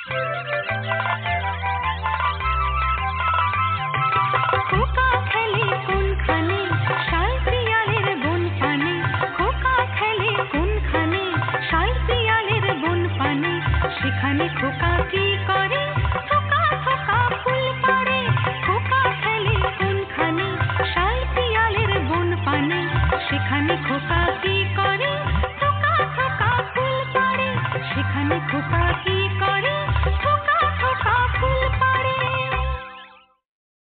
খোকা খেলে কোনখানে শাল পিয়ালের বন পানে, খোকা খেলে কোনখানে শাল পিয়ালের বন পানে, সেখানে খোকা কি করে থোকা থোকা ফুল পাড়ে, খোকা খেলে কোনখানে শাল পিয়ালের বন পানে, সেখানে খোকা কি করে